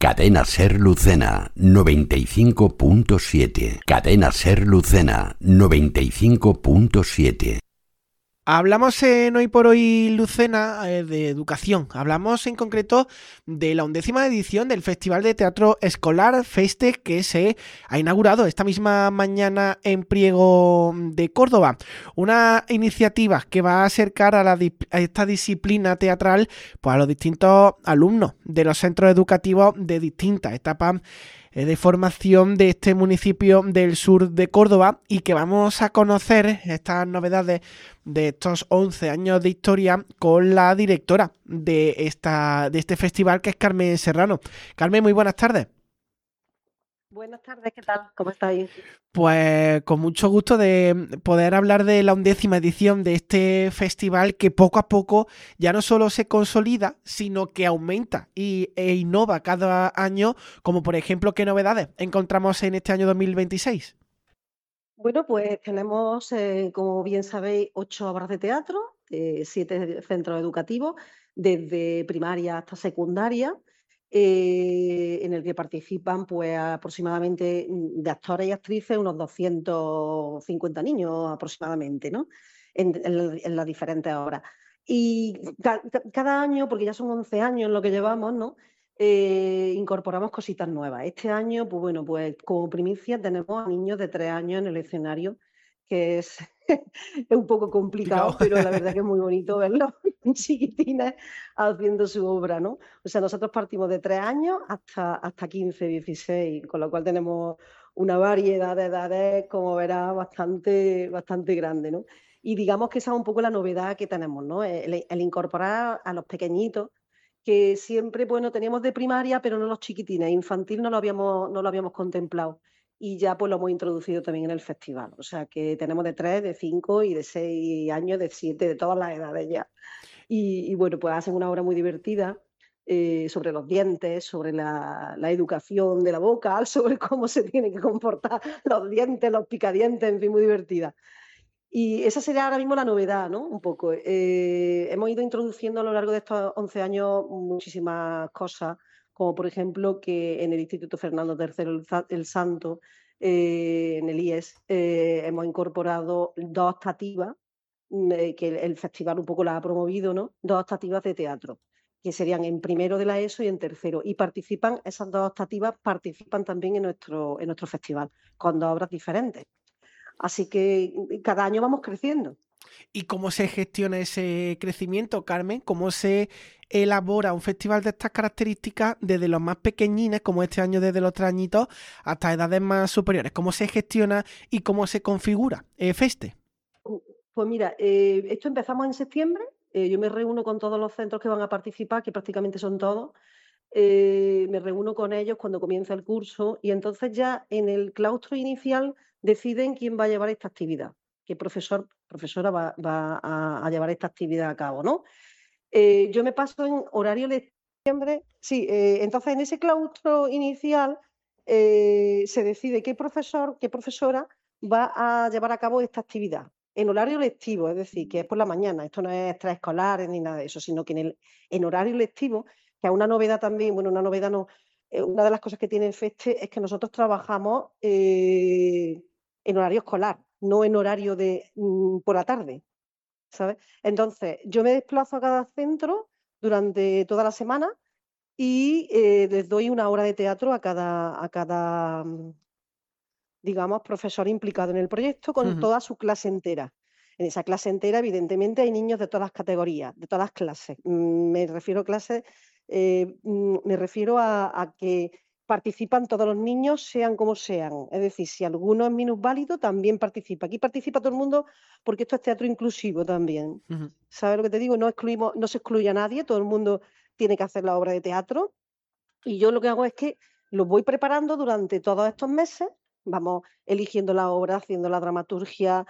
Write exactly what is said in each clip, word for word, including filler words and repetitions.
Cadena SER Lucena noventa y cinco punto siete. Cadena SER Lucena noventa y cinco punto siete. Hablamos en Hoy por Hoy Lucena eh, de educación. Hablamos en concreto de la undécima edición del Festival de Teatro Escolar Feste, que se ha inaugurado esta misma mañana en Priego de Córdoba. Una iniciativa que va a acercar a, la, a esta disciplina teatral pues, a los distintos alumnos de los centros educativos de distintas etapas de formación de este municipio del sur de Córdoba, y que vamos a conocer estas novedades de estos once años de historia con la directora de, esta, de este festival, que es Carmen Serrano. Carmen, muy buenas tardes. Buenas tardes, ¿qué tal? ¿Cómo estáis? Pues con mucho gusto de poder hablar de la undécima edición de este festival, que poco a poco ya no solo se consolida, sino que aumenta y, e innova cada año, como por ejemplo, ¿qué novedades encontramos en este año dos mil veintiséis? Bueno, pues tenemos, eh, como bien sabéis, ocho obras de teatro, eh, siete centros educativos, desde primaria hasta secundaria, eh, en el que participan pues aproximadamente de actores y actrices unos doscientos cincuenta niños aproximadamente, ¿no? En, en, en las diferentes obras. Y ca cada año, porque ya son once años lo que llevamos, ¿no? Eh, incorporamos cositas nuevas. Este año, pues bueno, pues como primicia tenemos a niños de tres años en el escenario, que es, es un poco complicado, pero la verdad que es muy bonito verlos chiquitines haciendo su obra, ¿no? O sea, nosotros partimos de tres años hasta, hasta quince, dieciséis, con lo cual tenemos una variedad de edades, como verás, bastante, bastante grande, ¿no? Y digamos que esa es un poco la novedad que tenemos, ¿no? El, el incorporar a los pequeñitos, que siempre, bueno, teníamos de primaria, pero no los chiquitines, infantil no lo habíamos, no lo habíamos contemplado. Y ya pues lo hemos introducido también en el festival. O sea que tenemos de tres, de cinco y de seis años, de siete, de todas las edades ya. Y, y bueno, pues hacen una obra muy divertida eh, sobre los dientes, sobre la, la educación de la boca, sobre cómo se tienen que comportar los dientes, los picadientes, en fin, muy divertida. Y esa sería ahora mismo la novedad, ¿no? Un poco. Eh, hemos ido introduciendo a lo largo de estos once años muchísimas cosas, como por ejemplo que en el Instituto Fernando tercero el, el Santo, eh, en el I E S, eh, hemos incorporado dos optativas, eh, que el, el festival un poco la ha promovido, ¿no? Dos optativas de teatro, que serían en primero de la ESO y en tercero. Y participan, esas dos optativas participan también en nuestro, en nuestro festival, con dos obras diferentes. Así que cada año vamos creciendo. ¿Y cómo se gestiona ese crecimiento, Carmen? ¿Cómo se elabora un festival de estas características desde los más pequeñines, como este año desde los tres añitos, hasta edades más superiores? ¿Cómo se gestiona y cómo se configura eh, Feste? Pues mira, eh, esto empezamos en septiembre. Eh, yo me reúno con todos los centros que van a participar, que prácticamente son todos. Eh, me reúno con ellos cuando comienza el curso y entonces ya en el claustro inicial deciden quién va a llevar esta actividad, qué profesor, profesora va, va a, a, llevar esta actividad a cabo, ¿no? Eh, yo me paso en horario de septiembre, sí, eh, entonces en ese claustro inicial eh, se decide qué profesor, qué profesora va a llevar a cabo esta actividad en horario lectivo, es decir, que es por la mañana, esto no es extraescolar ni nada de eso, sino que en, el, en horario lectivo, que es una novedad también, bueno, una novedad no, eh, una de las cosas que tiene el FESTE es que nosotros trabajamos eh, en horario escolar, no en horario de mm, por la tarde, ¿sabes? Entonces, yo me desplazo a cada centro durante toda la semana y eh, les doy una hora de teatro a cada, a cada mm, digamos, profesor implicado en el proyecto con Uh-huh. toda su clase entera. En esa clase entera, evidentemente, hay niños de todas las categorías, de todas las clases. Me refiero a clases, eh, me refiero a, a que participan todos los niños, sean como sean. Es decir, si alguno es minusválido, también participa. Aquí participa todo el mundo porque esto es teatro inclusivo también. Uh-huh. ¿Sabes lo que te digo? No excluimos, no se excluye a nadie, todo el mundo tiene que hacer la obra de teatro. Y yo lo que hago es que los voy preparando durante todos estos meses, vamos eligiendo la obra, haciendo la dramaturgia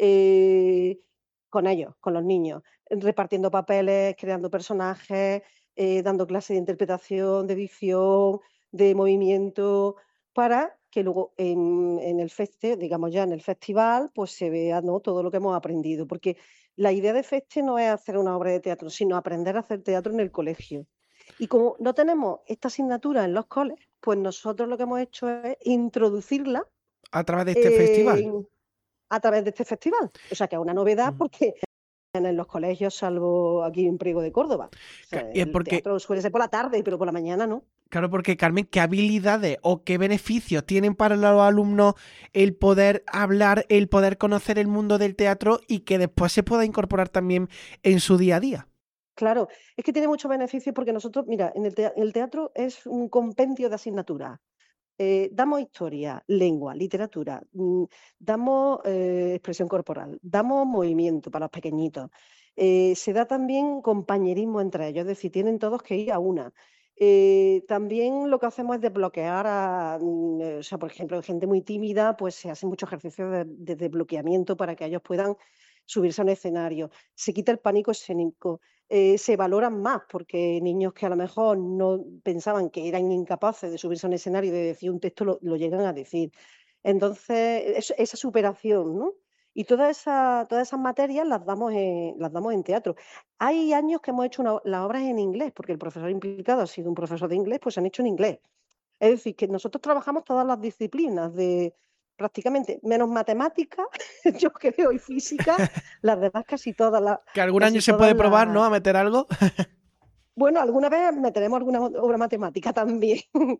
eh, con ellos, con los niños, repartiendo papeles, creando personajes, eh, dando clases de interpretación, de edición, de movimiento, para que luego en, en el feste, digamos ya en el festival, pues se vea, ¿no?, todo lo que hemos aprendido. Porque la idea de Feste no es hacer una obra de teatro, sino aprender a hacer teatro en el colegio. Y como no tenemos esta asignatura en los coles, pues nosotros lo que hemos hecho es introducirla a través de este festival. en- a través de este festival. O sea, que es una novedad Mm. porque en los colegios, salvo aquí en Priego de Córdoba. O sea, Ca- y es el porque, teatro suele ser por la tarde, pero por la mañana no. claro, porque Carmen, ¿qué habilidades o qué beneficios tienen para los alumnos el poder hablar, el poder conocer el mundo del teatro y que después se pueda incorporar también en su día a día? Claro, es que tiene muchos beneficios porque nosotros, mira, en el, tea- el teatro es un compendio de asignaturas. Eh, damos historia, lengua, literatura, mm, damos eh, expresión corporal, damos movimiento para los pequeñitos. Eh, se da también compañerismo entre ellos, es decir, tienen todos que ir a una. Eh, también lo que hacemos es desbloquear a, mm, eh, o sea, por ejemplo, gente muy tímida, pues se hacen muchos ejercicios de, de desbloqueamiento para que ellos puedan subirse a un escenario. Se quita el pánico escénico. Eh, se valoran más, porque niños que a lo mejor no pensaban que eran incapaces de subirse a un escenario y de decir un texto lo, lo llegan a decir. Entonces, es- esa superación, ¿no? Y todas esas, todas esas materias las damos en, las damos en teatro. Hay años que hemos hecho una- las obras en inglés, porque el profesor implicado ha sido un profesor de inglés, pues se han hecho en inglés. Es decir, que nosotros trabajamos todas las disciplinas de prácticamente, menos matemáticas, yo creo, y física, las demás casi todas las, Que algún año casi se todas puede probar, ¿no? las, A meter algo. bueno, alguna vez meteremos alguna obra matemática también.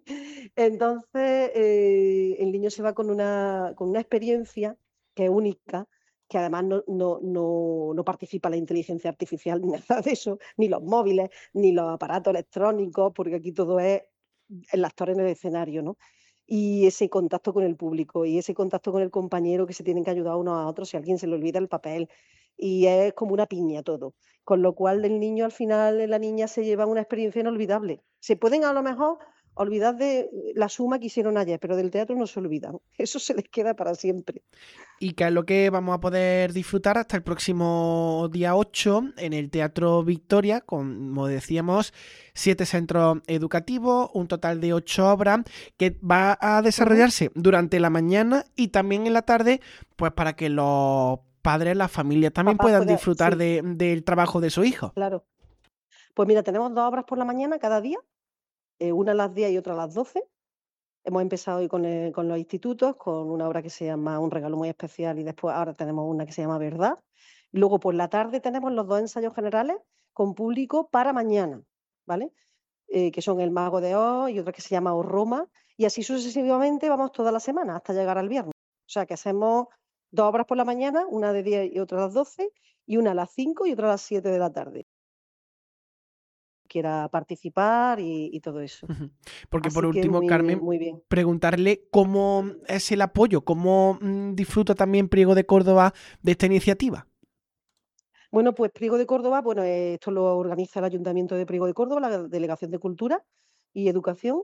Entonces, eh, el niño se va con una, con una experiencia que es única, que además no, no, no, no participa la inteligencia artificial ni nada de eso, ni los móviles, ni los aparatos electrónicos, porque aquí todo es el actor en el escenario, ¿no? Y ese contacto con el público y ese contacto con el compañero que se tienen que ayudar unos a otros si a alguien se le olvida el papel. Y es como una piña todo. Con lo cual el niño al final, la niña se lleva una experiencia inolvidable. Se pueden a lo mejor olvidar de la suma que hicieron ayer, pero del teatro no se olvidan. Eso se les queda para siempre. Y que es lo que vamos a poder disfrutar hasta el próximo día ocho en el Teatro Victoria, con, como decíamos, siete centros educativos, un total de ocho obras, que va a desarrollarse uh-huh. durante la mañana y también en la tarde, pues para que los padres, las familias también Papá puedan puede, disfrutar sí, de, del trabajo de su hijo. claro. Pues mira, tenemos dos obras por la mañana cada día, eh, una a las diez y otra a las doce. Hemos empezado hoy con, el, con los institutos, con una obra que se llama Un regalo muy especial y después ahora tenemos una que se llama Verdad. Luego por la tarde tenemos los dos ensayos generales con público para mañana, ¿vale? Eh, que son El Mago de Oz y otra que se llama O Roma, y así sucesivamente vamos toda la semana hasta llegar al viernes. O sea que hacemos dos obras por la mañana, una de diez y otra a las doce, y una a las cinco y otra a las siete de la tarde. Quiera participar y, y todo eso. Uh-huh. Porque Así por último, muy, Carmen, muy bien. preguntarle cómo es el apoyo, cómo mmm, disfruta también Priego de Córdoba de esta iniciativa. Bueno, pues Priego de Córdoba, bueno, eh, esto lo organiza el Ayuntamiento de Priego de Córdoba, la Delegación de Cultura y Educación,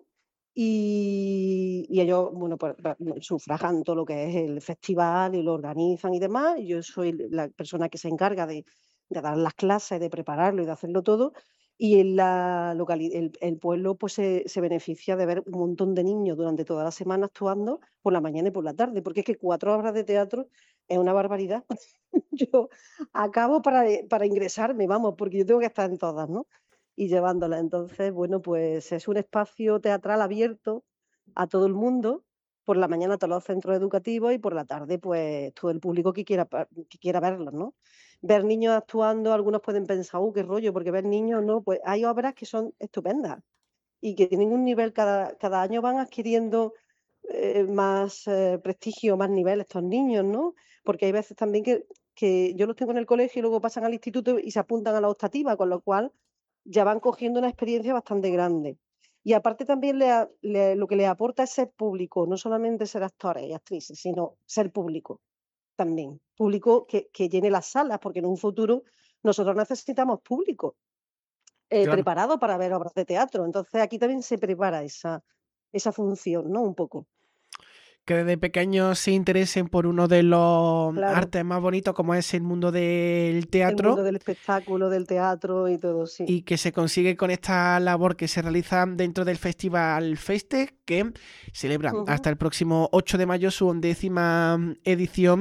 y, y ellos, bueno, pues sufragan todo lo que es el festival y lo organizan y demás. Y yo soy la persona que se encarga de, de dar las clases, de prepararlo y de hacerlo todo. Y en la localidad, el, el pueblo pues se, se beneficia de ver un montón de niños durante toda la semana actuando por la mañana y por la tarde, porque es que cuatro obras de teatro es una barbaridad. Yo acabo para, para ingresarme, vamos, porque yo tengo que estar en todas, ¿no? Y llevándola. Entonces, bueno, pues es un espacio teatral abierto a todo el mundo, por la mañana a todos los centros educativos y por la tarde, pues todo el público que quiera, que quiera verlos, ¿no? Ver niños actuando, algunos pueden pensar, ¡uh, qué rollo! Porque ver niños, no, pues hay obras que son estupendas y que tienen un nivel, cada, cada año van adquiriendo eh, más eh, prestigio, más nivel estos niños, ¿no? Porque hay veces también que, que yo los tengo en el colegio y luego pasan al instituto y se apuntan a la optativa, con lo cual ya van cogiendo una experiencia bastante grande. Y aparte también le, le, lo que les aporta es ser público, no solamente ser actores y actrices, sino ser público también. Público que, que llene las salas, porque en un futuro nosotros necesitamos público eh, Claro. preparado para ver obras de teatro. Entonces aquí también se prepara esa, esa función, ¿no? Un poco. Que desde pequeños se interesen por uno de los Claro. artes más bonitos como es el mundo del teatro. El mundo del espectáculo, del teatro y todo, sí. Y que se consigue con esta labor que se realiza dentro del Festival Festec, que celebra uh-huh. hasta el próximo ocho de mayo su undécima edición,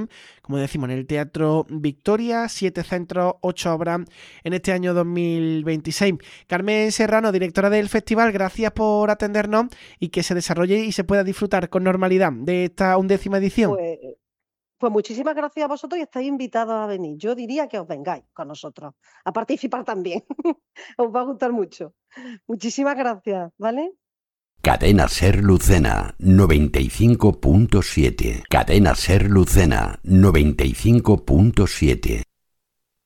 como decimos, en el Teatro Victoria, siete centros, ocho obras en este año dos mil veintiséis. Carmen Serrano, directora del festival, gracias por atendernos y que se desarrolle y se pueda disfrutar con normalidad de esta undécima edición. Pues, pues muchísimas gracias a vosotros y estáis invitados a venir. Yo diría que os vengáis con nosotros a participar también. Os va a gustar mucho. Muchísimas gracias, ¿vale? Cadena Ser Lucena noventa y cinco punto siete. Cadena Ser Lucena noventa y cinco punto siete.